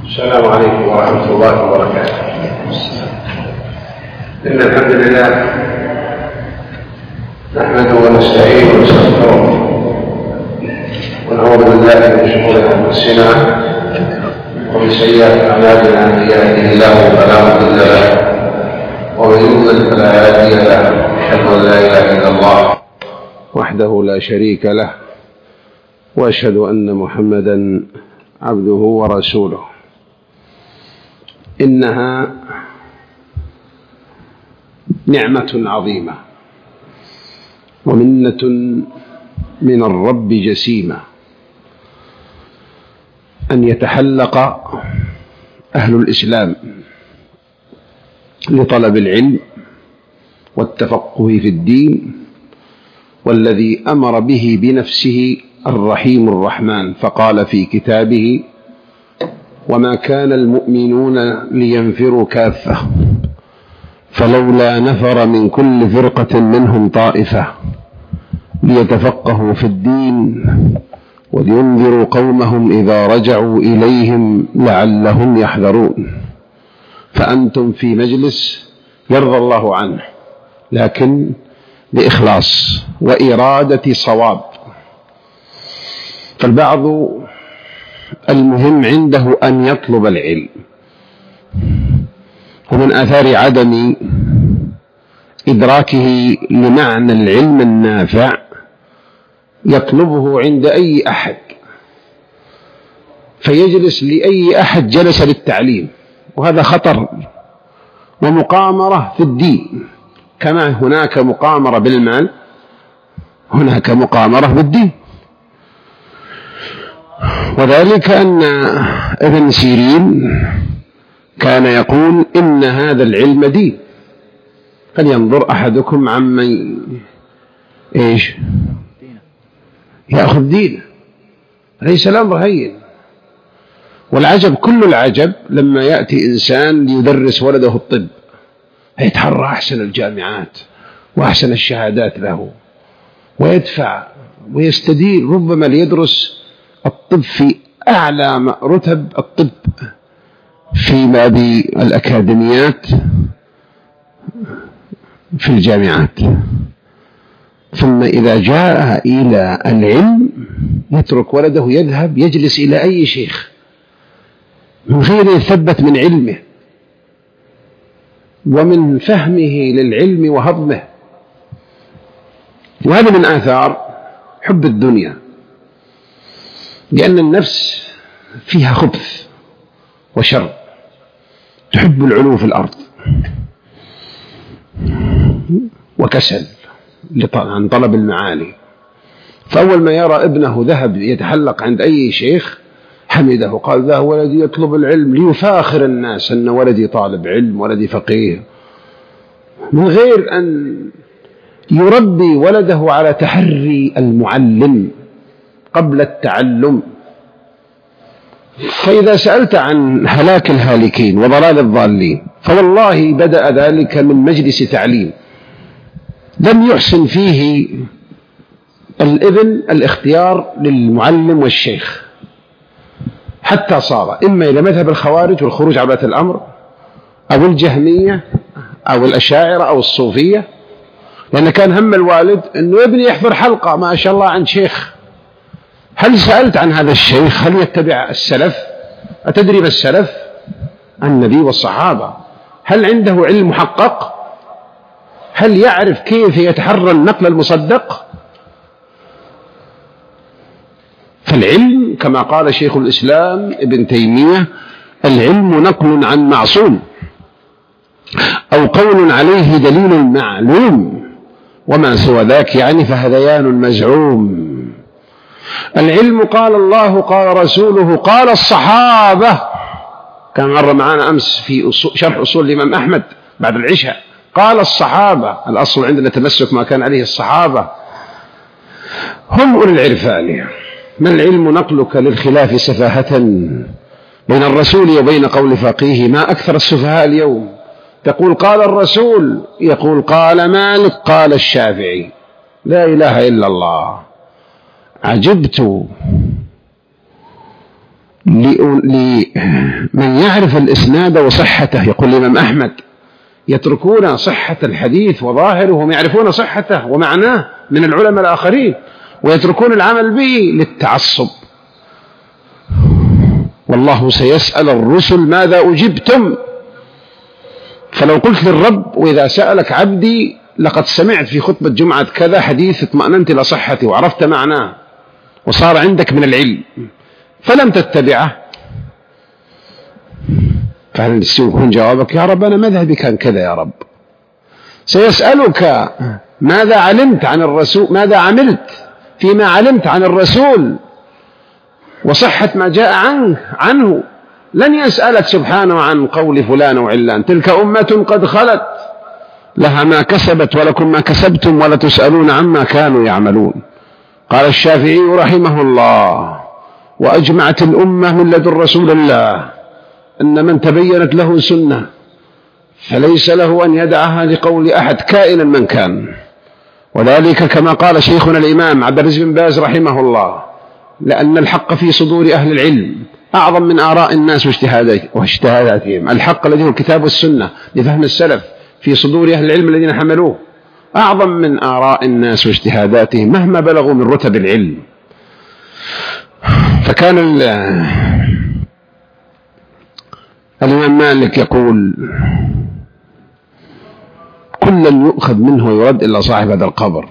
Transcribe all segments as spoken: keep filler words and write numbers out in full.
السلام عليكم ورحمة الله وبركاته. إن الحمد لله نحمده ونستعينه ونستغفره ونعوذ بالله من شرور أنفسنا ومن سيئات أعمالنا، من يهده الله فلا مضل له ومن يضلل فلا هادي له. أشهد أن لا إله إلا الله وحده لا شريك له، وأشهد أن محمدا عبده ورسوله. إنها نعمة عظيمة ومنة من الرب جسيمة أن يتحلق أهل الإسلام لطلب العلم والتفقه في الدين، والذي أمر به بنفسه الرحيم الرحمن، فقال في كتابه: وما كان المؤمنون لينفروا كافة فلولا نفر من كل فرقة منهم طائفة ليتفقهوا في الدين ولينذروا قومهم إذا رجعوا إليهم لعلهم يحذرون. فأنتم في مجلس يرضى الله عنه، لكن بإخلاص وإرادة صواب. فالبعض المهم عنده أن يطلب العلم، ومن آثار عدم إدراكه لمعنى العلم النافع يطلبه عند أي أحد، فيجلس لأي أحد جلس للتعليم، وهذا خطر ومقامرة في الدين. كما هناك مقامرة بالمال، هناك مقامرة بالدين. وذلك أن ابن سيرين كان يقول: إن هذا العلم دين، فلينظر أحدكم عمن إيش يأخذ دينه، ليس الأمر هين. والعجب كل العجب لما يأتي إنسان ليدرس ولده الطب، يتحرى أحسن الجامعات وأحسن الشهادات له، ويدفع ويستدير ربما ليدرس الطب في أعلى رتب الطب فيما بالأكاديميات في الجامعات، ثم إذا جاء إلى العلم يترك ولده يذهب يجلس إلى أي شيخ من غير يثبت من علمه ومن فهمه للعلم وهضمه. وهذا من آثار حب الدنيا، لأن النفس فيها خبث وشر، تحب العلو في الأرض وكسل عن طلب المعالي. فأول ما يرى ابنه ذهب يتحلق عند أي شيخ حمده، قال: ذا ولدي يطلب العلم، ليفاخر الناس أن ولدي طالب علم، ولدي فقيه، من غير أن يربي ولده على تحري المعلم قبل التعلم. فإذا سألت عن هلاك الهالكين وضلال الضالين، فوالله بدأ ذلك من مجلس تعليم لم يحسن فيه الابن الاختيار للمعلم والشيخ، حتى صار إما إلى مذهب الخوارج والخروج عن ولاة الأمر، أو الجهمية أو الأشاعرة أو الصوفية، لأن كان هم الوالد أنه ابني يحضر حلقة ما شاء الله عن شيخ. هل سألت عن هذا الشيخ؟ هل يتبع السلف؟ أتدري ما السلف؟ النبي والصحابة. هل عنده علم محقق؟ هل يعرف كيف يتحرى النقل المصدق؟ فالعلم كما قال شيخ الإسلام ابن تيمية: العلم نقل عن معصوم أو قول عليه دليل معلوم، وما سوى ذاك يعني فهذيان مزعوم. العلم قال الله قال رسوله قال الصحابة، كان مر معنا أمس في شرح أصول الإمام أحمد بعد العشاء، قال الصحابة. الأصل عندنا تمسك ما كان عليه الصحابة، هم أولي العرفان. ما العلم نقلك للخلاف سفاهة بين الرسول وبين قول فقيه. ما أكثر السفهاء اليوم، تقول قال الرسول، يقول قال مالك قال الشافعي، لا إله إلا الله. عجبت لمن يعرف الإسناد وصحته. يقول الإمام أحمد: يتركون صحة الحديث وظاهره وهم يعرفون صحته ومعناه من العلماء الآخرين، ويتركون العمل به للتعصب. والله سيسأل الرسل ماذا أجبتم. فلو قلت للرب: وإذا سألك عبدي لقد سمعت في خطبة جمعة كذا حديث اطمأننت إلى صحته وعرفت معناه وصار عندك من العلم، فلم تتبعه، فهل يكون جوابك: يا رب أنا مذهبي كان كذا يا رب؟ سيسألك: ماذا علمت عن الرسول، ماذا عملت فيما علمت عن الرسول وصحة ما جاء عنه عنه لن يسألك سبحانه عن قول فلان وعلان. تلك أمة قد خلت لها ما كسبت ولكم ما كسبتم ولا تسألون عما كانوا يعملون. قال الشافعي رحمه الله: وأجمعت الأمة من لدن رسول الله أن من تبينت له سنة فليس له أن يدعها لقول أحد كائنا من كان. وذلك كما قال شيخنا الإمام عبد العزيز بن باز رحمه الله: لأن الحق في صدور أهل العلم أعظم من آراء الناس واجتهاداتهم. الحق الذي هو الكتاب والسنة لفهم السلف في صدور أهل العلم الذين حملوه أعظم من آراء الناس واجتهاداتهم مهما بلغوا من رتب العلم. فكان الإمام مالك يقول: كلا يؤخذ منه ويرد إلا صاحب هذا القبر.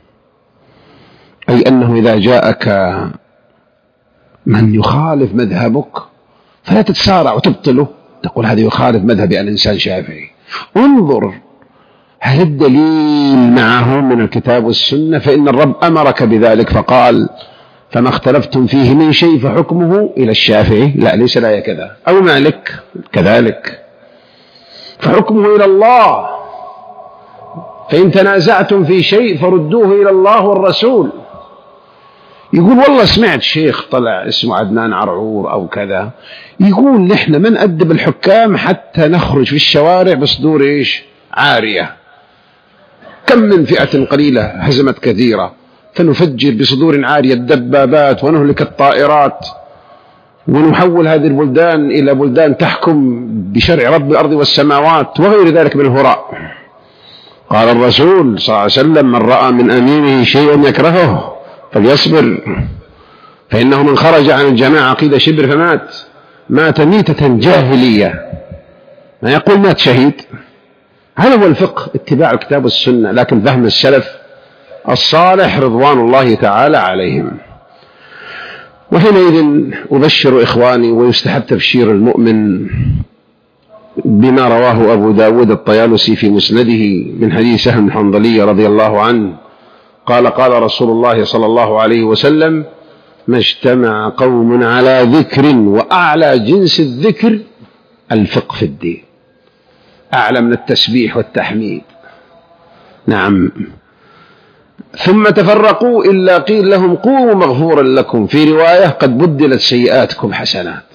أي أنه إذا جاءك من يخالف مذهبك فلا تتسارع وتبطله، تقول هذا يخالف مذهبي الإنسان شافعي. انظر هل الدليل معه من الكتاب والسنة، فإن الرب أمرك بذلك فقال: فما اختلفتم فيه من شيء فحكمه إلى الشافعي. لا، ليس لا كذا، أو مالك كذلك، فحكمه إلى الله. فإن تنازعتم في شيء فردوه إلى الله والرسول. يقول والله سمعت شيخ طلع اسمه عدنان عرعور أو كذا يقول نحن من أدب الحكام حتى نخرج في الشوارع بصدور إيش عارية، كم من فئة قليلة هزمت كثيرة، فنفجر بصدور عارية الدبابات ونهلك الطائرات ونحول هذه البلدان إلى بلدان تحكم بشرع رب الأرض والسماوات وغير ذلك من الهراء. قال الرسول صلى الله عليه وسلم: من رأى من أمينه شيئا يكرهه فليصبر، فإنه من خرج عن الجماعة قيل شبر فمات مات ميتة جاهلية، ما يقول مات شهيد. هذا هو الفقه، اتباع الكتاب والسنة، لكن فهم السلف الصالح رضوان الله تعالى عليهم. وحينئذ أبشر إخواني ويستحب تبشير المؤمن بما رواه أبو داود الطيالسي في مسنده من حديث سهل بن حنظلي رضي الله عنه قال: قال رسول الله صلى الله عليه وسلم: ما اجتمع قوم على ذكر، وأعلى جنس الذكر الفقه في الدين، أعلى من التسبيح والتحميد، نعم، ثم تفرقوا إلا قيل لهم قوموا مغفورا لكم، في رواية قد بدلت سيئاتكم حسنات.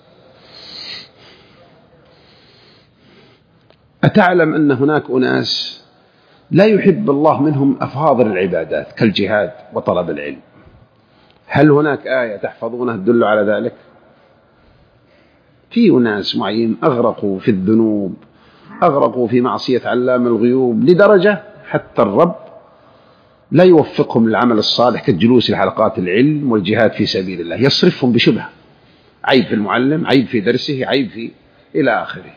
أتعلم أن هناك أناس لا يحب الله منهم أفاضل العبادات كالجهاد وطلب العلم؟ هل هناك آية تحفظونها تدل على ذلك؟ في أناس معين أغرقوا في الذنوب، أغرقوا في معصية علام الغيوب لدرجة حتى الرب لا يوفقهم للعمل الصالح كالجلوس لحلقات العلم والجهاد في سبيل الله، يصرفهم بشبهة، عيب في المعلم، عيب في درسه، عيب في إلى آخره.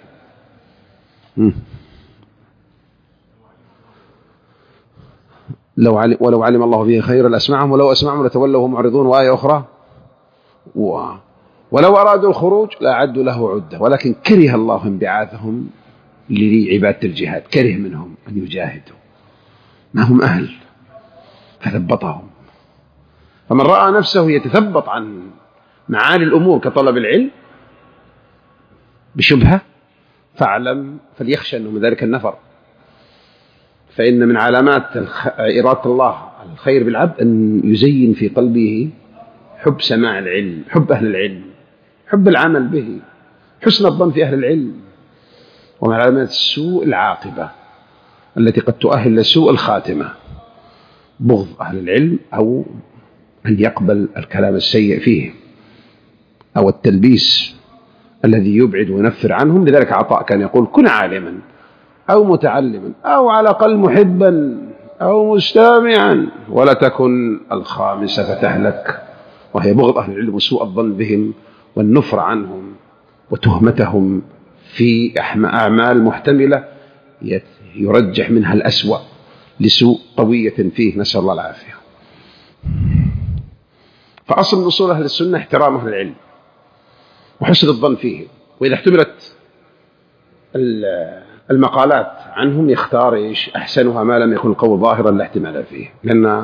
لو علم ولو علم الله فيه خيرا لأسمعهم ولو أسمعهم لتولوا وهم معرضون. وآية أخرى: و... ولو أرادوا الخروج لأعدوا له عدة ولكن كره الله انبعاثهم لعبادة الجهاد، كره منهم أن يجاهدوا، ما هم أهل، فثبطهم. فمن رأى نفسه يتثبط عن معالي الأمور كطلب العلم بشبهة فاعلم فليخشى أنه من ذلك النفر، فإن من علامات إرادة الله الخير بالعبد أن يزين في قلبه حب سماع العلم، حب أهل العلم، حب العمل به، حسن الظن في أهل العلم. ومن علامات السوء العاقبة التي قد تؤهل لسوء الخاتمة، بغض أهل العلم أو أن يقبل الكلام السيء فيه. أو التلبيس الذي يبعد وينفر عنهم. لذلك عطاء كان يقول كن عالما أو متعلما أو على الأقل محبا أو مستامعا ولا تكن الخامسة فتهلك، وهي بغض أهل العلم وسوء الظن بهم والنفر عنهم وتهمتهم في أعمال محتملة يرجح منها الأسوأ لسوء طوية فيه، نسأل الله العافية. فأصل من أصول أهل السنة احترام أهل العلم وحسن الظن فيه، وإذا احتملت المقالات عنهم يختار إيش أحسنها ما لم يكن القول ظاهرا لا احتمال فيه، لأن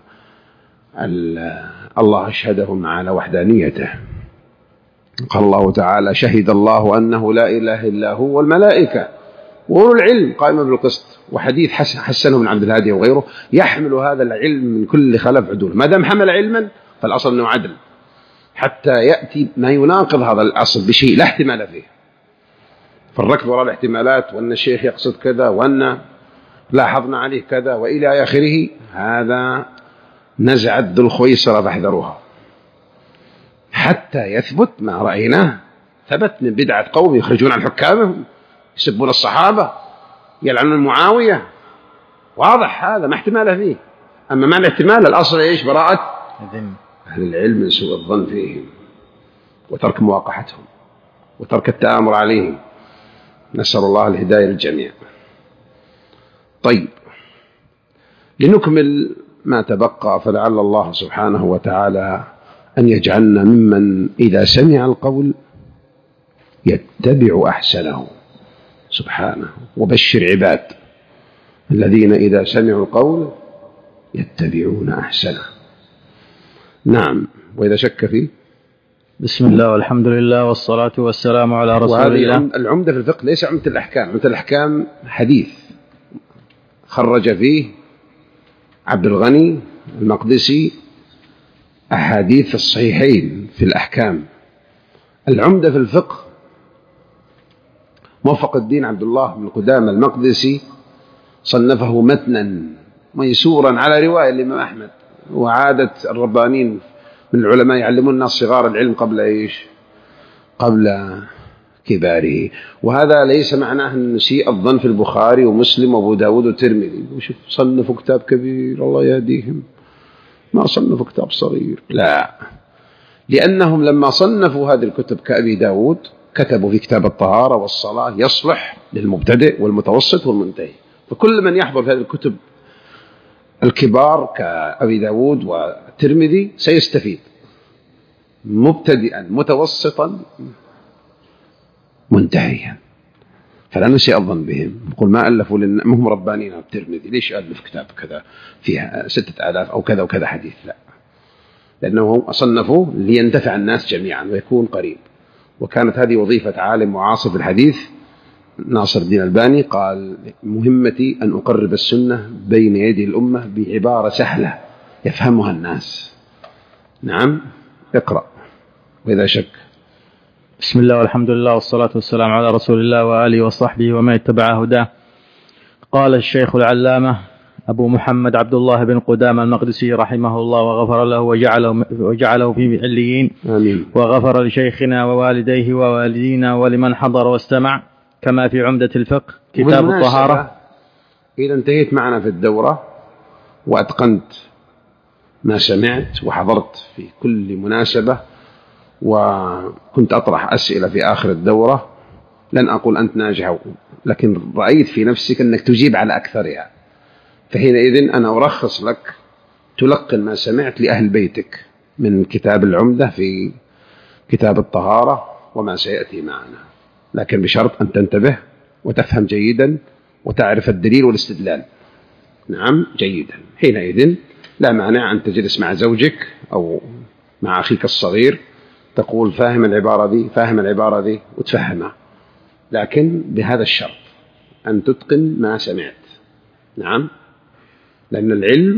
الله أشهدهم على وحدانيته. قال الله تعالى شهد الله أنه لا إله إلا هو والملائكة وأولو العلم قائما بالقسط. وحديث حسنه من عبد الهادي وغيره يحمل هذا العلم من كل خلف عدول، ما دام حمل علما فالأصل أنه عدل، حتى يأتي ما يناقض هذا الأصل بشيء لا احتمال فيه. فالركض وراء الاحتمالات وأن الشيخ يقصد كذا وأن لاحظنا عليه كذا وإلى آخره، هذا نزعت ذو الخويصرة فاحذروها حتى يثبت ما رأيناه. ثبت من بدعة قوم يخرجون عن حكامهم، يسبون الصحابة، يلعنون معاوية، واضح هذا ما احتمال فيه. أما معنى الاحتمال الأصل إيش؟ براءة أهل العلم من سوء الظن فيهم وترك مواقحتهم وترك التآمر عليهم. نسأل الله الهداية للجميع. طيب، لنكمل ما تبقى، فلعل الله سبحانه وتعالى أن يجعلنا ممن إذا سمع القول يتبع أحسنه سبحانه. وبشر عباد الذين إذا سمعوا القول يتبعون أحسنه. نعم. وإذا شك فيه بسم الله والحمد لله والصلاة والسلام على رسول الله. وهذه العمدة في الفقه ليس عمدة الأحكام. عمدة الأحكام حديث خرج فيه عبد الغني المقدسي أحاديث الصحيحين في الأحكام. العمدة في الفقه موفق الدين عبد الله بن قدامة المقدسي صنفه متنا ميسورا على رواية الإمام أحمد. وعادة الربانين من العلماء يعلمون الناس صغار العلم قبل إيش؟ قبل كباره. وهذا ليس معناه أن نسيء الظن في البخاري ومسلم وابو داود والترمذي. وشوف صنفوا كتاب كبير الله يهديهم، ما صنفوا كتاب صغير، لا، لأنهم لما صنفوا هذه الكتب كأبي داود كتبوا في كتاب الطهارة والصلاة يصلح للمبتدئ والمتوسط والمنتهي. فكل من يحضر في هذه الكتب الكبار كأبي داود والترمذي سيستفيد، مبتدئا متوسطا منتهيا. فلا نسيء الظن بهم، نقول ما ألفوا لنا هم ربانين. الترمذي ليش ألف كتاب كذا فيها ستة آلاف أو كذا وكذا حديث؟ لا، لأنه صنفوا لينتفع الناس جميعا ويكون قريب. وكانت هذه وظيفة عالم معاصر في الحديث ناصر الدين الألباني، قال مهمتي أن أقرب السنة بين يدي الأمة بعبارة سهلة يفهمها الناس. نعم. اقرأ. وإذا شك. بسم الله والحمد لله والصلاة والسلام على رسول الله وآله وصحبه ومن اتبع هداه. قال الشيخ العلامة أبو محمد عبد الله بن قدامة المقدسي رحمه الله وغفر له وجعله, وجعله في عليين. آمين. وغفر لشيخنا ووالديه ووالدينا ولمن حضر واستمع، كما في عمدة الفقه كتاب الطهارة. إذا انتهيت معنا في الدورة وأتقنت ما سمعت وحضرت في كل مناسبة وكنت أطرح أسئلة في آخر الدورة، لن أقول أنت ناجح، لكن رأيت في نفسك أنك تجيب على أكثرها، فحينئذ أنا أرخص لك تلقن ما سمعت لأهل بيتك من كتاب العمدة في كتاب الطهارة وما سيأتي معنا، لكن بشرط أن تنتبه وتفهم جيدا وتعرف الدليل والاستدلال. نعم جيدا. حينئذ لا مانع أن تجلس مع زوجك أو مع أخيك الصغير تقول فاهم العبارة دي فاهم العبارة دي وتفهمها، لكن بهذا الشرط أن تتقن ما سمعت. نعم. لأن العلم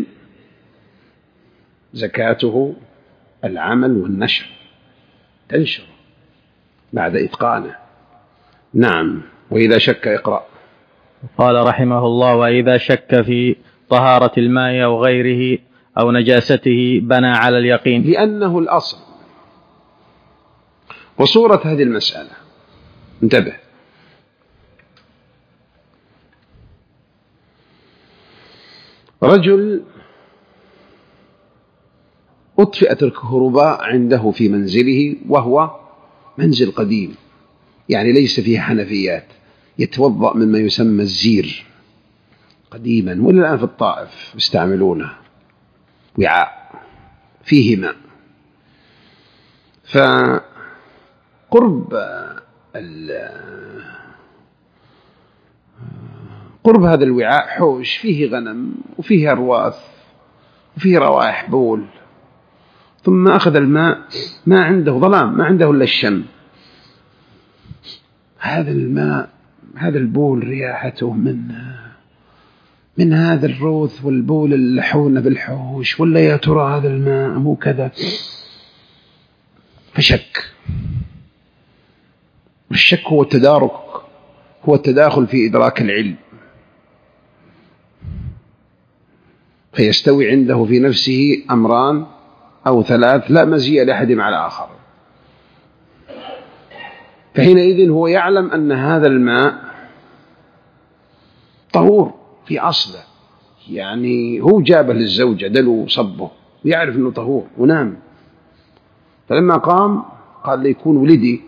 زكاته العمل والنشر، تنشر بعد إتقانه. نعم. وإذا شك اقرأ. قال رحمه الله وإذا شك في طهارة الماء أو غيره أو نجاسته بنى على اليقين. لأنه الأصل وصورة هذه المسألة، انتبه، رجل أطفئت الكهرباء عنده في منزله وهو منزل قديم، يعني ليس فيه حنفيات، يتوضأ مما يسمى الزير قديما، ولا الآن في الطائف يستعملونه، وعاء فيه ماء. فقرب قرب هذا الوعاء حوش فيه غنم وفيه أرواث وفيه روائح بول، ثم أخذ الماء، ما عنده ظلام، ما عنده إلا الشم. هذا الماء، هذا البول رياحته من من هذا الروث والبول اللحون بالحوش، ولا يا ترى هذا الماء مو كذا؟ فشك. الشك هو التدارك، هو التداخل في إدراك العلم، فيستوي عنده في نفسه أمران أو ثلاث لا مزية لأحد مع الآخر. فحينئذ هو يعلم أن هذا الماء طهور في أصله، يعني هو جابه للزوجة دلو صبه ويعرف أنه طهور ونام. فلما قام قال ليكون ولدي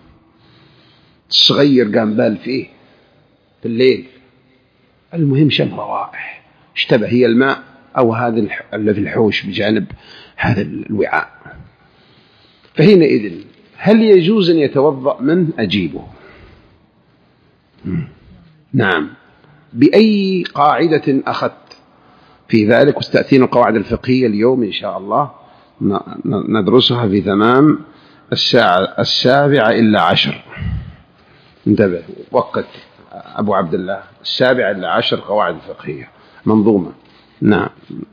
الصغير قام بال فيه في الليل، المهم شم روائح، اشتبه هي الماء أو هذا اللي في الحوش بجانب هذا الوعاء. فحينئذ هل يجوز أن يتوضأ منه؟ أجيبه نعم. بأي قاعدة أخذت في ذلك؟ وستأتينا القواعد الفقهية اليوم إن شاء الله ندرسها في تمام الساعة السابعة إلا عشر. انتبه، وقت أبو عبد الله السابعة إلا عشر قواعد فقهية منظومة. نعم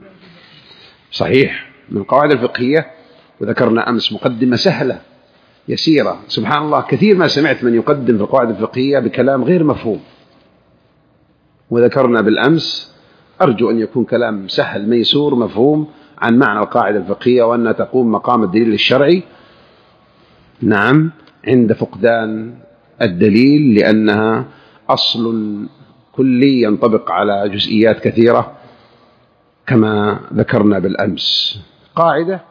صحيح، من القواعد الفقهية. وذكرنا أمس مقدمة سهلة يسيرة، سبحان الله كثير ما سمعت من يقدم في القواعد الفقهية بكلام غير مفهوم، وذكرنا بالأمس أرجو أن يكون كلام سهل ميسور مفهوم عن معنى القاعدة الفقهية، وأنها تقوم مقام الدليل الشرعي نعم عند فقدان الدليل، لأنها أصل كلي ينطبق على جزئيات كثيرة كما ذكرنا بالأمس. قاعدة،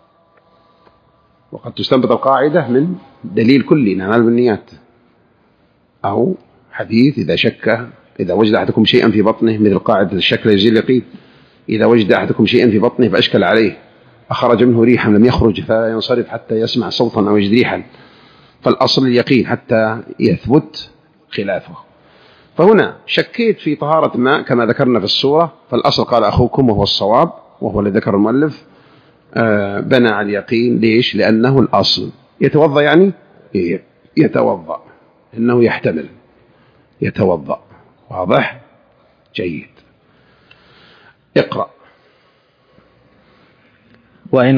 وقد تستنبط القاعدة من دليل كلي نعمل بالنيات، أو حديث إذا شك إذا وجد أحدكم شيئا في بطنه، مثل قاعدة الشك لا يزيل اليقين، إذا وجد أحدكم شيئا في بطنه فأشكل عليه أخرج منه ريحا لم يخرج فلا ينصرف حتى يسمع صوتا أو يجد ريحا، فالأصل اليقين حتى يثبت خلافه. فهنا شكيت في طهارة ماء كما ذكرنا في الصورة، فالأصل قال أخوكم وهو الصواب، وهو الذي ذكر المؤلف آه بنى على اليقين. ليش؟ لأنه الأصل. يتوضأ يعني يتوضأ، إنه يحتمل يتوضأ. واضح؟ جيد. اقرأ. وإن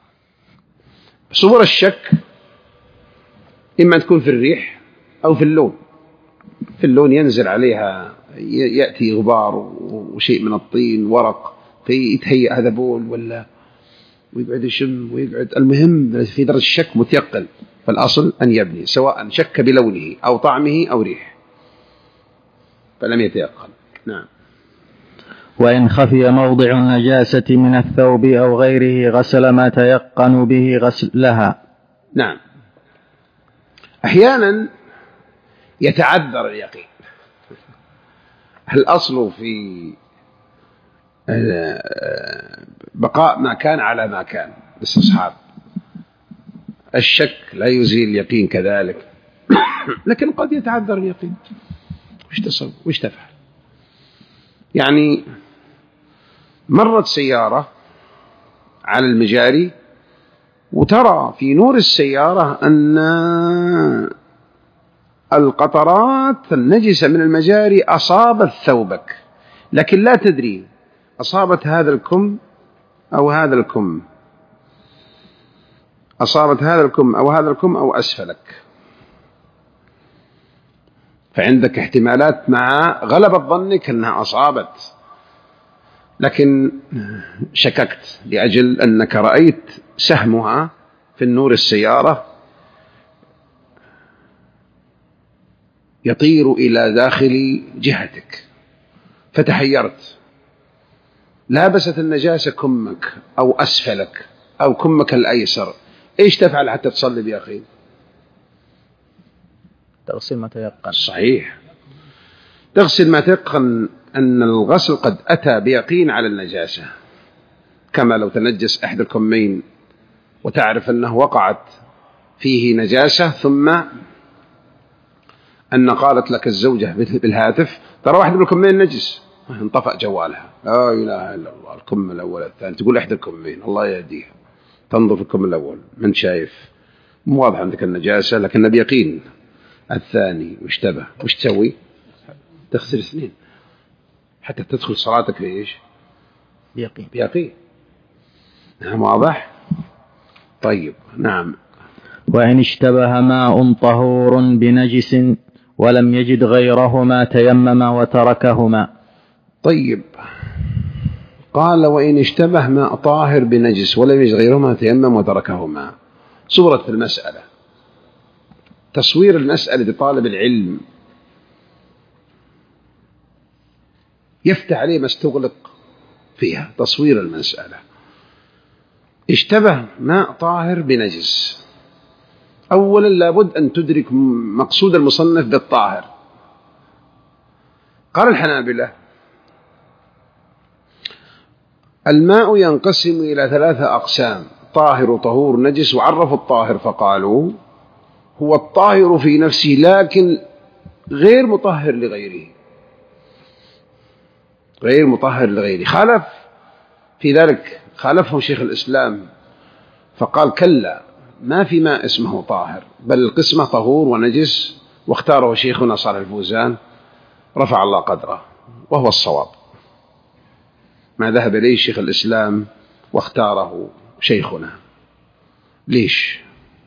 صور الشك إما تكون في الريح أو في اللون. في اللون ينزل عليها يأتي غبار وشيء من الطين ورق فيتهيأ هذا بول ولا، ويقعد يشم ويقعد، المهم في درجة الشك متيقن، فالأصل أن يبني سواء شك بلونه أو طعمه أو ريح فلم يتيقن. نعم. وإن خفي موضع النجاسة من الثوب أو غيره غسل ما تيقن به غسلها. نعم. أحيانا يتعذر اليقين. الأصل في بقاء ما كان على ما كان، الاستصحاب. الشك لا يزيل اليقين كذلك، لكن قد يتعذر اليقين. وش تصب وش تفعل؟ يعني مرت سيارة على المجاري وترى في نور السيارة أن القطرات النجسة من المجاري أصابت ثوبك، لكن لا تدري أصابت هذا الكم أو هذا الكم، أصابت هذا الكم أو هذا الكم أو أسفلك، فعندك احتمالات مع غلبة ظنك أنها أصابت، لكن شككت لأجل أنك رأيت سهمها في النور السيارة يطير إلى داخل جهتك فتحيرت، لابست النجاسة كمك أو أسفلك أو كمك الأيسر، إيش تفعل حتى تصلي بيقين؟ تغسل ما تيقن. صحيح، تغسل ما تيقن أن الغسل قد أتى بيقين على النجاسة، كما لو تنجس أحد الكمين وتعرف أنه وقعت فيه نجاسة، ثم أن قالت لك الزوجة بالهاتف ترى واحد من الكمين نجس، انطفأ جوالها، لا إله إلا الله، الكم الأول الثاني، تقول أحد الكمين الله يهديها، تنظر في الكم الأول من شايف، مو واضح عندك النجاسة لكن بيقين. الثاني واشتبه، وش تسوي؟ تغسل اثنين حتى تدخل صلاتك بإيش؟ بيقين. بيقين. نعم واضح. طيب نعم. وإن اشتبه ماء طهور بنجس ولم يجد غيرهما تيمم وتركهما. طيب قال وإن اشتبه ماء طاهر بنجس ولم يجد غيرهما تيمم وتركهما. صورة المسألة، تصوير المسألة لطالب العلم يفتح عليه ما استغلق فيها. تصوير المسألة، اشتبه ماء طاهر بنجس، أولا لابد أن تدرك مقصود المصنف بالطاهر. قال الحنابلة الماء ينقسم إلى ثلاثة أقسام، طاهر وطهور نجس، وعرفوا الطاهر فقالوا هو الطاهر في نفسه لكن غير مطهر لغيره، غير مطهر لغيره. خالف في ذلك، خالفه شيخ الإسلام فقال كلا، ما في ماء اسمه طاهر، بل القسمة طهور ونجس، واختاره شيخنا صالح الفوزان رفع الله قدره، وهو الصواب ما ذهب إليه شيخ الإسلام واختاره شيخنا. ليش؟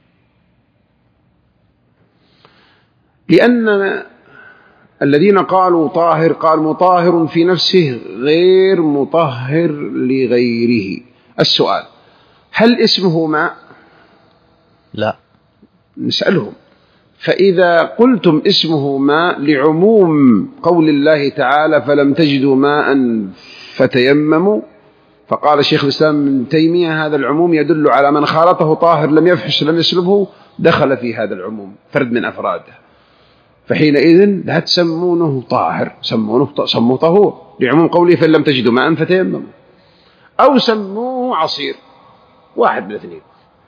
لأن الذين قالوا طاهر قال مطهر في نفسه غير مطهر لغيره. السؤال هل اسمه ماء؟ لا، نسألهم. فإذا قلتم اسمه ماء لعموم قول الله تعالى فلم تجدوا ماء فتيمموا، فقال شيخ الإسلام ابن تيمية هذا العموم يدل على من خالطه طاهر لم يفحش لم يسلبه دخل في هذا العموم فرد من أفراده، فحينئذ لا تسمونه طاهر، سمونه سموه طهور لعموم قوله فإن لم تجدوا ماء فتيمموا، أو سموه عصير، واحد من الاثنين،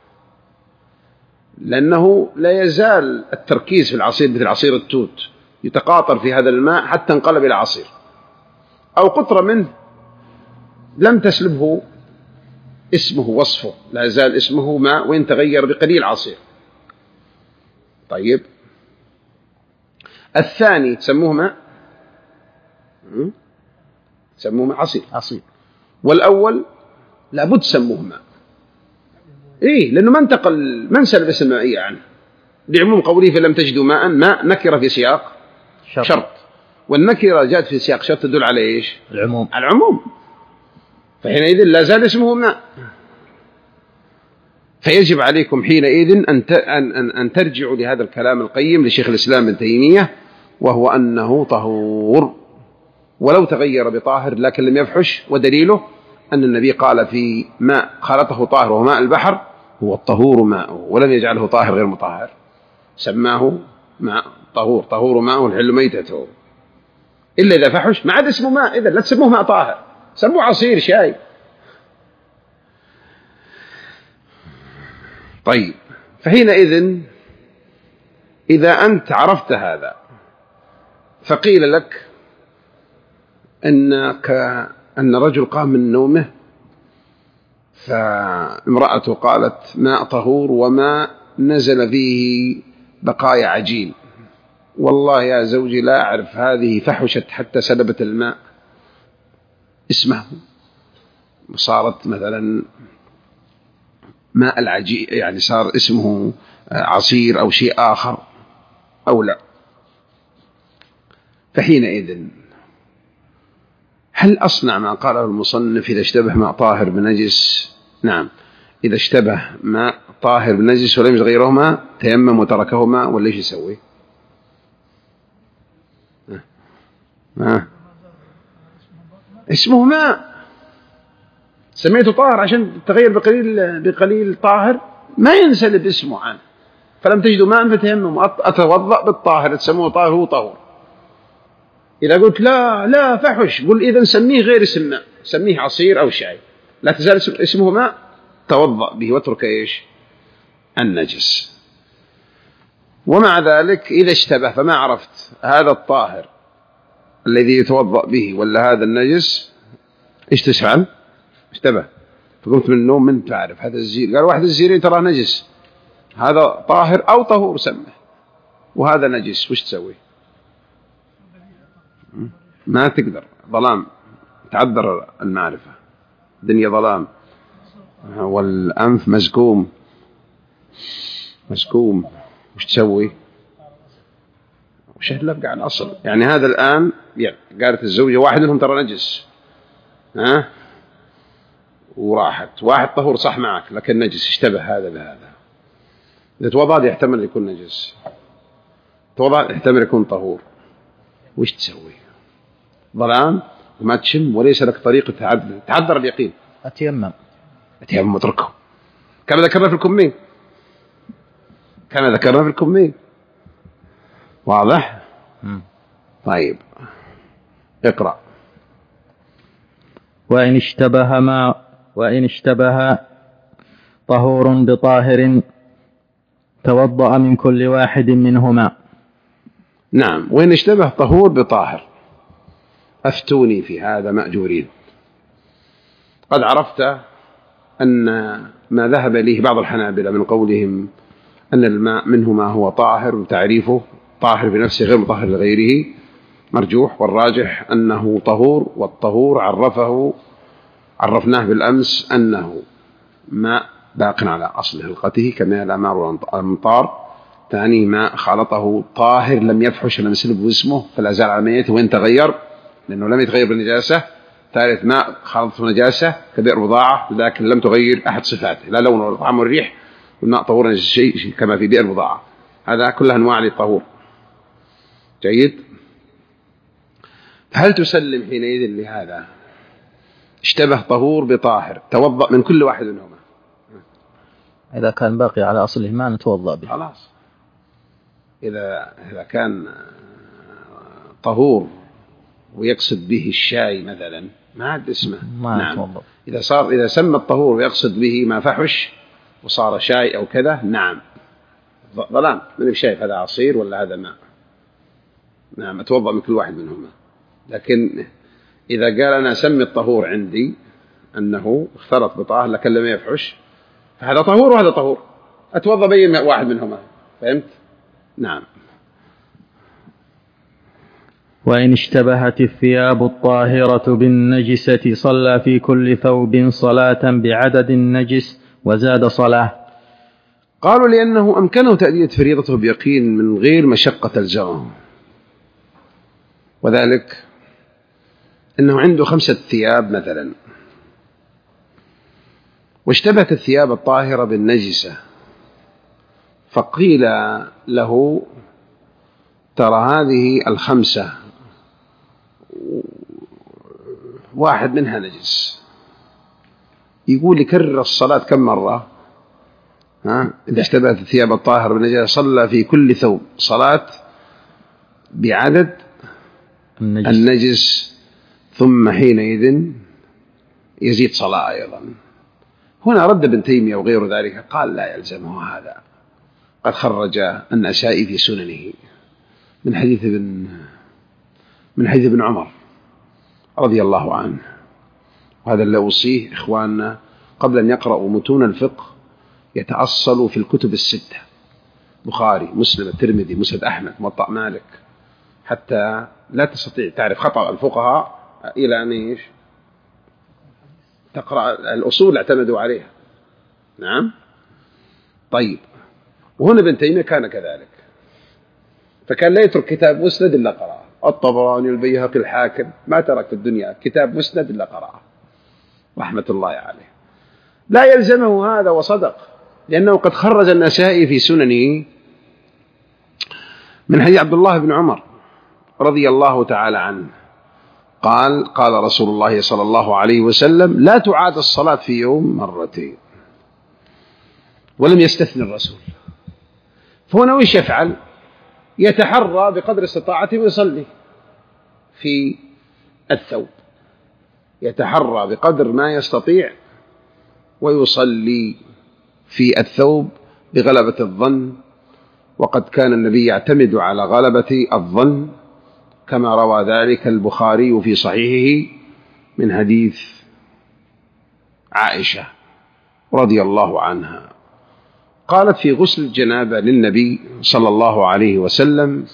لأنه لا يزال التركيز في العصير مثل عصير التوت يتقاطر في هذا الماء حتى انقلب إلى عصير، أو قطرة منه لم تسلبه اسمه وصفه، لا يزال اسمه ماء وإن تغير بقليل عصير. طيب الثاني تسموه ماء، تسموه ماء عصير عصير، والأول لابد تسموه ماء. إيه، لأنه ما انتقل، ما انسلب اسم المائية عنه لعموم قوله فلم تجدوا ماء، ماء نكرة في سياق شرط, شرط. والنكرة جاءت في سياق شرط تدل على إيش؟ العموم. العموم، فحينئذ لا زال اسمه ماء. فيجب عليكم حينئذ أن أن أن ترجعوا لهذا الكلام القيم لشيخ الإسلام ابن تيمية، وهو أنه طهور ولو تغير بطاهر لكن لم يفحش، ودليله أن النبي قال في ماء خلطه طاهر وهو ماء البحر هو الطهور ماءه، ولم يجعله طاهر غير مطهر، سماه ماء طهور، طهور ماءه الحل ميتته، إلا إذا فحش ما عاد اسمه ماء، إذا لا تسموه ماء طاهر، سموه عصير شاي. طيب فحينئذ إذا أنت عرفت هذا فقيل لك أنك أن رجل قام من نومه فامرأته قالت ماء طهور وما نزل فيه بقايا عجين، والله يا زوجي لا أعرف هذه فحشت حتى سلبت الماء اسمه، صارت مثلا ماء العجين، يعني صار اسمه عصير أو شيء آخر أو لا. فحينئذ هل أصنع ما قاله المصنف إذا اشتبه ماء طاهر بنجس؟ نعم، إذا اشتبه ماء طاهر بنجس ولم يجد غيرهما تيمم وتركهما، ولا ايش يسوي؟ آه. اسمه ماء سميته طاهر عشان تغير بقليل بقليل طاهر ما ينسلب اسمه عنه، فلم تجدوا ماء فتيمم أتوضأ بالطاهر تسموه طاهر هو طهور. إذا قلت لا لا فحش قل إذا سميه غير اسم ماء، سميه عصير أو شاي، لا تزال اسمه ماء توضأ به واترك إيش النجس. ومع ذلك إذا اشتبه فما عرفت هذا الطاهر الذي يتوضأ به ولا هذا النجس إيش تفعل؟ اشتبه فقمت من النوم من تعرف هذا الزير، قال واحد الزيرين ترى نجس، هذا طاهر أو طهور سمه، وهذا نجس، وش تسوي؟ ما تقدر، ظلام، تعذر المعرفة، دنيا ظلام، والأنف مزكوم مزكوم، وش تسوي؟ وش هلبقى على الأصل؟ يعني هذا الآن يعني قالت الزوجة واحد منهم ترى نجس، ها وراحت، واحد طهور صح معك لكن نجس، اشتبه هذا بهذا، إذا توضأ يحتمل يكون نجس، توضأ يحتمل يكون طهور، وش تسوي؟ ظلام وما تشم وليس لك طريقة تعذر، تعذر اليقين، أتيمم أتيمم اتركه كما ذكرنا في الكمين، كما ذكرنا في الكمين، واضح؟ م. طيب اقرأ. وإن اشتبه ما وإن اشتبه طهور بطاهر توضأ من كل واحد منهما. نعم، وإن اشتبه طهور بطاهر، أفتوني في هذا مأجورين. قد عرفت أن ما ذهب إليه بعض الحنابلة من قولهم أن الماء منه ما هو طاهر وتعريفه طاهر بنفسه غير مطهر لغيره مرجوح، والراجح أنه طهور، والطهور عرفه عرفناه بالأمس أنه ماء باق على أصل خلقته كماء الأمار والأمطار، ثاني ماء خلطه طاهر لم يفحش لم يسلب اسمه فلا زال على ميته وإن تغير لأنه لم يتغير بالنجاسة، ثالث ماء خلطته نجاسة كبئر بضاعة لكن لم تغير أحد صفاته لا لون ولا طعم والريح، والماء طهور شيء كما في بئر بضاعة، هذا كلها أنواع للطهور. جيد، هل تسلم حينئذ لهذا؟ اشتبه طهور بطاهر توضأ من كل واحد منهما، إذا كان باقي على أصله ما نتوضأ به خلاص. إذا إذا كان طهور ويقصد به الشاي مثلا ما عاد اسمه ما نعم. نتوضأ. إذا صار إذا سمى الطهور ويقصد به ما فحش وصار شاي أو كذا نعم ظلام، من شايف هذا عصير ولا هذا ماء، نعم أتوضأ من كل واحد منهما. لكن إذا قال أنا أسمي الطهور عندي أنه اختلط بطاهر لكن لم يفحش فهذا طهور وهذا طهور، أتوضأ بين واحد منهما، فهمت؟ نعم. وإن اشتبهت الثياب الطاهرة بالنجسة صلى في كل ثوب صلاة بعدد النجس وزاد صلاة. قالوا لأنه أمكنه تأدية فريضته بيقين من غير مشقة الجواب، وذلك أنه عنده خمسة ثياب مثلا واشتبهت الثياب الطاهرة بالنجسة، فقيل له ترى هذه الخمسة واحد منها نجس، يقول يكرر الصلاة كم مرة؟ ها؟ إذا اشتبهت الثياب الطاهرة بالنجسة صلى في كل ثوب صلاة بعدد النجس, النجس ثم حينئذ يزيد صلاة أيضا. هنا رد ابن تيمية وغير ذلك قال لا يلزمه هذا، قد خرج النسائي في سننه من حديث ابن من حديث ابن عمر رضي الله عنه، وهذا اللي أوصيه إخواننا قبل أن يقرأوا متون الفقه يتأصلوا في الكتب الستة، بخاري مسلم الترمذي مسند أحمد موطأ مالك، حتى لا تستطيع تعرف خطأ الفقهاء إلى أن إيش تقرأ الأصول اللي اعتمدوا عليها. نعم. طيب، وهنا ابن تيمية كان كذلك، فكان لا يترك كتاب مسند إلا قرأه، الطبراني البيهقي الحاكم ما ترك في الدنيا كتاب مسند إلا قرأه رحمة الله عليه. لا يلزمه هذا وصدق، لأنه قد خرج النسائي في سننه من حديث عبد الله بن عمر رضي الله تعالى عنه قال قال رسول الله صلى الله عليه وسلم لا تعاد الصلاة في يوم مرتين، ولم يستثني الرسول. فهنا وش يفعل؟ يتحرى بقدر استطاعته ويصلي في الثوب، يتحرى بقدر ما يستطيع ويصلي في الثوب بغلبة الظن. وقد كان النبي يعتمد على غلبة الظن كما روى ذلك البخاري في صحيحه من حديث عائشة رضي الله عنها قالت في غسل الجنابة للنبي صلى الله عليه وسلم: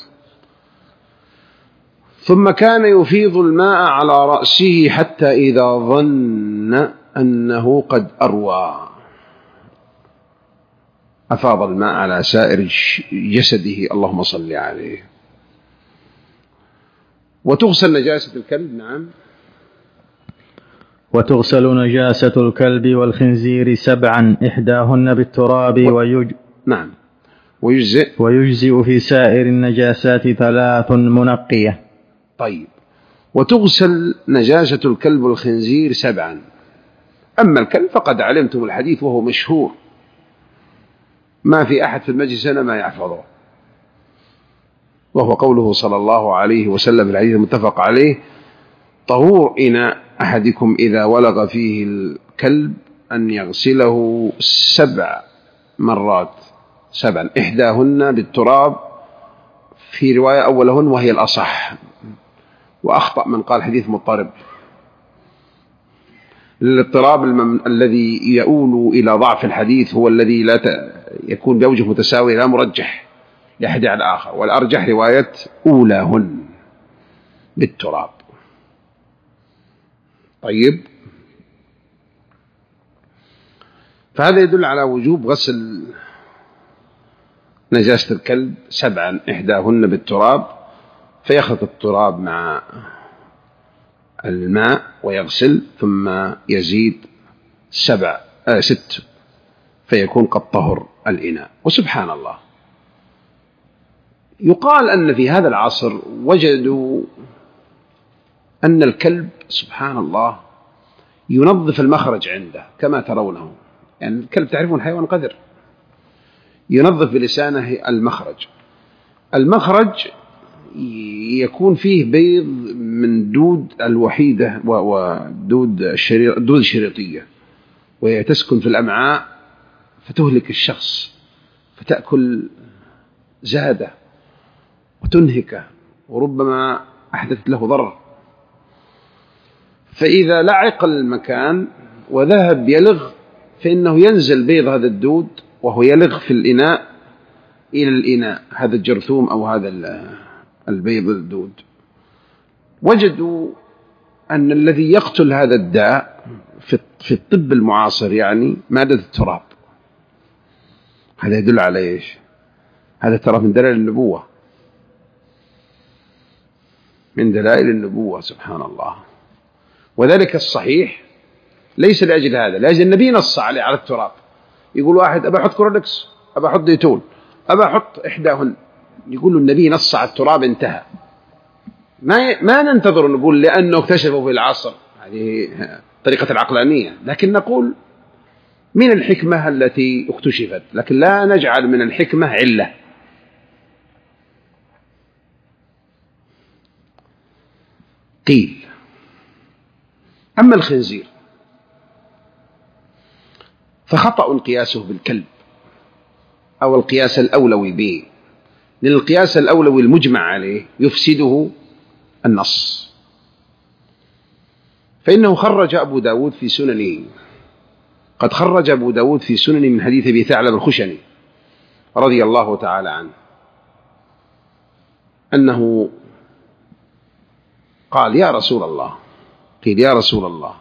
ثم كان يفيض الماء على رأسه حتى إذا ظن أنه قد أروى أفاض الماء على سائر جسده، اللهم صل عليه. وتغسل نجاسة الكلب. نعم. وتغسل نجاسة الكلب والخنزير سبعا إحداهن بالتراب و... ويج... نعم ويجزئ ويجزئ في سائر النجاسات ثلاث منقية. طيب. وتغسل نجاسة الكلب والخنزير سبعا. أما الكلب فقد علمتم الحديث وهو مشهور، ما في أحد في المجلس هنا ما يحفظه، وهو قوله صلى الله عليه وسلم الحديث المتفق عليه: طهور إناء أحدكم إذا ولغ فيه الكلب أن يغسله سبع مرات، سبعا إحداهن بالتراب، في رواية أولهن وهي الأصح، وأخطأ من قال حديث مضطرب. الاضطراب المم... الذي يؤول إلى ضعف الحديث هو الذي لا ت... يكون بأوجه متساوية لا مرجح لأحد على الآخر، والأرجح رواية أولاهن بالتراب. طيب. فهذا يدل على وجوب غسل نجاسة الكلب سبعا إحداهن بالتراب، فيخلط التراب مع الماء ويغسل، ثم يزيد سبع آه ست فيكون قد طهر الإناء. وسبحان الله، يقال أن في هذا العصر وجدوا أن الكلب سبحان الله ينظف المخرج عنده كما ترونه، يعني الكلب تعرفون حيوان قذر، ينظف بلسانه المخرج. المخرج يكون فيه بيض من دود الوحيدة ودود الدود الشريطية، وهي تسكن في الأمعاء فتهلك الشخص، فتأكل زاده وتنهكه وربما أحدثت له ضرر. فإذا لعق المكان وذهب يلغ فإنه ينزل بيض هذا الدود وهو يلغ في الإناء إلى الإناء، هذا الجرثوم أو هذا البيض الدود. وجدوا أن الذي يقتل هذا الداء في الطب المعاصر يعني مادة التراب. هذا يدل على إيش؟ هذا ترى من دلائل النبوة، من دلائل النبوة سبحان الله. وذلك الصحيح ليس لأجل هذا، لأجل النبي نص عليه على التراب. يقول واحد أبا أحط كورولكس، أبا أحط ديتول، أبا أحط إحداهن، يقول النبي نص على التراب انتهى. ما ما ننتظر نقول لأنه اكتشفوا في العصر، هذه طريقة العقلانية، لكن نقول من الحكمة التي اكتشفت، لكن لا نجعل من الحكمة علة. قيل أما الخنزير فخطأ قياسه بالكلب أو القياس الأولوي به، لأن القياس الأولوي المجمع عليه يفسده النص. فإنه خرج أبو داود في سننه، قد خرج أبو داود في سننه من حديث أبي ثعلب الخشني رضي الله تعالى عنه أنه قال يا رسول الله، قيل يا رسول الله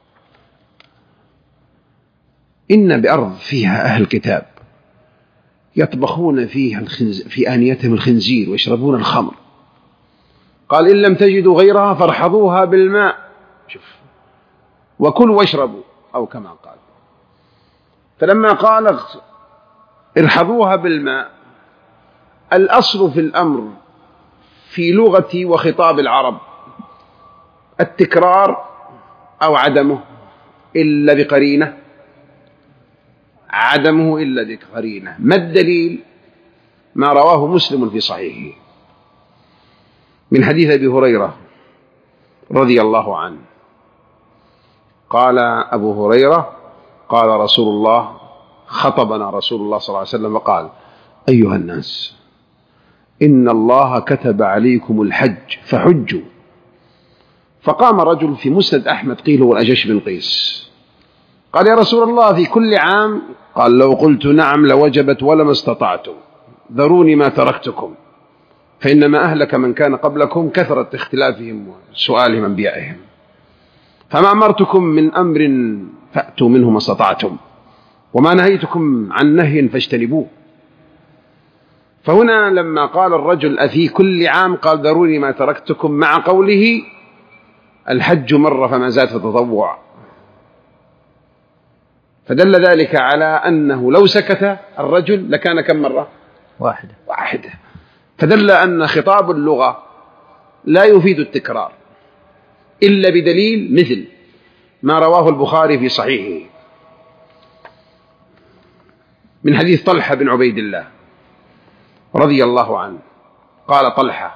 إن بأرض فيها أهل كتاب يطبخون فيها الخنز... في آنيتهم الخنزير ويشربون الخمر، قال إن لم تجدوا غيرها فارحضوها بالماء، شوف، وكلوا واشربوا أو كما قال. فلما قال ارحضوها بالماء، الأصل في الأمر في لغة وخطاب العرب التكرار أو عدمه إلا بقرينة؟ عدمه إلا بقرينة. ما الدليل؟ ما رواه مسلم في صحيحه من حديث أبي هريرة رضي الله عنه قال أبو هريرة قال رسول الله خطبنا رسول الله صلى الله عليه وسلم وقال: أيها الناس، إن الله كتب عليكم الحج فحجوا. فقام رجل في مسند أحمد قيل هو الأجش بن قيس قال: يا رسول الله، في كل عام؟ قال: لو قلت نعم لوجبت ولما استطعتم، ذروني ما تركتكم، فإنما أهلك من كان قبلكم كثرة اختلافهم وسؤالهم أنبيائهم، فما أمرتكم من أمر فأتوا منه ما استطعتم، وما نهيتكم عن نهي فاجتنبوه. فهنا لما قال الرجل أفي كل عام، قال: ذروني ما تركتكم، مع قوله الحج مرة فما زاد فتطوع، فدل ذلك على أنه لو سكت الرجل لكان كم مرة؟ واحدة واحدة. فدل أن خطاب اللغة لا يفيد التكرار إلا بدليل، مثل ما رواه البخاري في صحيحه من حديث طلحة بن عبيد الله رضي الله عنه قال طلحة: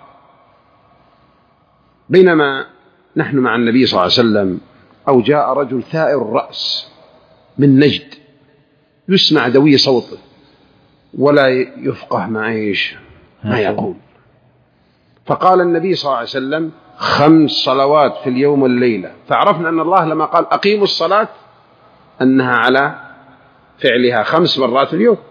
بينما نحن مع النبي صلى الله عليه وسلم أو جاء رجل ثائر الرأس من نجد يسمع دوي صوته ولا يفقه ما إيش ما يقول، فقال النبي صلى الله عليه وسلم: خمس صلوات في اليوم والليلة. فعرفنا أن الله لما قال أقيموا الصلاة أنها على فعلها خمس مرات في اليوم،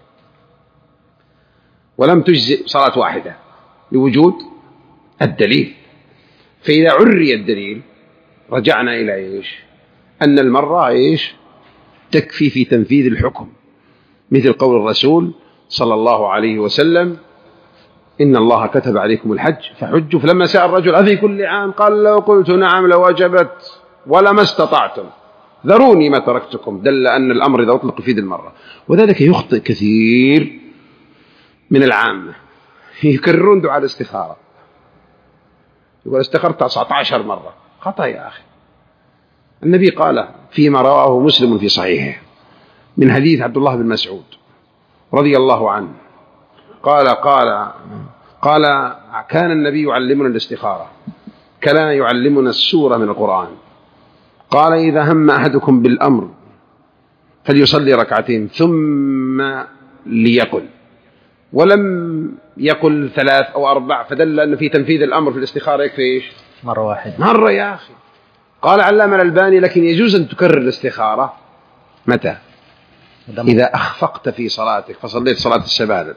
ولم تجزئ صلاة واحدة لوجود الدليل. فإذا عري الدليل رجعنا إلى إيش؟ أن المرة إيش تكفي في تنفيذ الحكم، مثل قول الرسول صلى الله عليه وسلم: إن الله كتب عليكم الحج فحجوا. فلما سأل الرجل أفي كل عام؟ قال: لو قلت نعم لوجبت ولما استطعتم، ذروني ما تركتكم. دل أن الأمر إذا أطلق يفيد المرة. وذلك يخطئ كثير من العامة، يكررون دعاء الاستخارة، يقول استخرت تسعة عشر مرة. خطأ يا أخي. النبي قال فيما رواه مسلم في صحيحه من حديث عبد الله بن مسعود رضي الله عنه قال قال قال كان النبي يعلمنا الاستخارة، كان يعلمنا السورة من القرآن. قال: إذا هم أحدكم بالأمر فليصلي ركعتين ثم ليقل، ولم يقل ثلاث أو أربع، فدل أن في تنفيذ الأمر في الاستخارة يكفي إيش؟ مرة واحدة. مرة يا أخي. قال علامة الألباني: لكن يجوز أن تكرر الاستخارة متى؟ إذا أخفقت في صلاتك، فصليت صلاة الشباب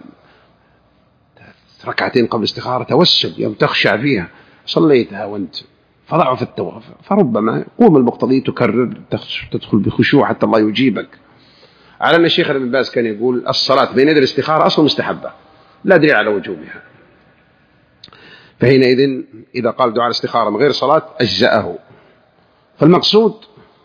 ركعتين قبل الاستخارة توسل يوم تخشع فيها، صليتها وانت فضعف التوقف، فربما قوم المقتضي تكرر تدخل بخشوع حتى الله يجيبك. على أن الشيخ ابن باز كان يقول الصلاة بين يدي الاستخارة أصلا مستحبة لا دليل على وجوبها، فحينئذ إذا قال دعاء الاستخارة من غير صلاة أجزأه. فالمقصود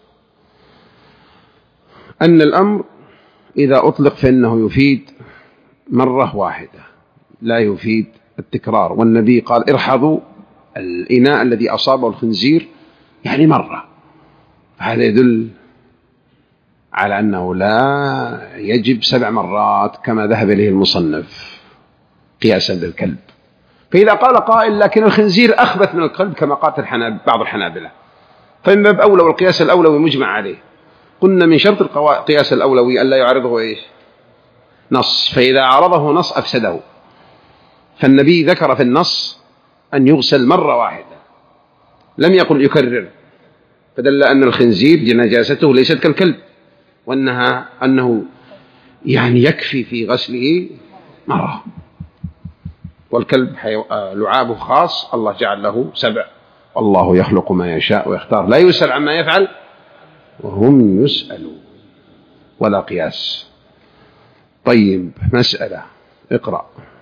أن الأمر إذا أطلق فإنه يفيد مرة واحدة لا يفيد التكرار. والنبي قال: ارحضوا الإناء الذي أصابه الخنزير، يعني مرة. هذا يدل على أنه لا يجب سبع مرات كما ذهب إليه المصنف قياسا بالكلب. فإذا قال قائل: لكن الخنزير أخبث من الكلب كما قالت الحناب بعض الحنابلة، فمن باب أولى، والقياس الأولوي مجمع عليه. قلنا من شرط القياس الأولوي ألا يعرضه إيش؟ نص، فإذا عرضه نص أفسده. فالنبي ذكر في النص أن يغسل مرة واحدة، لم يقل يكرر، فدل أن الخنزير نجاسته ليست كالكلب، وأنها أنه يعني يكفي في غسله مرة. والكلب لعابه خاص، الله جعل له سبع، والله يخلق ما يشاء ويختار، لا يسأل عما يفعل وهم يسألون، ولا قياس. طيب، مسألة، اقرأ.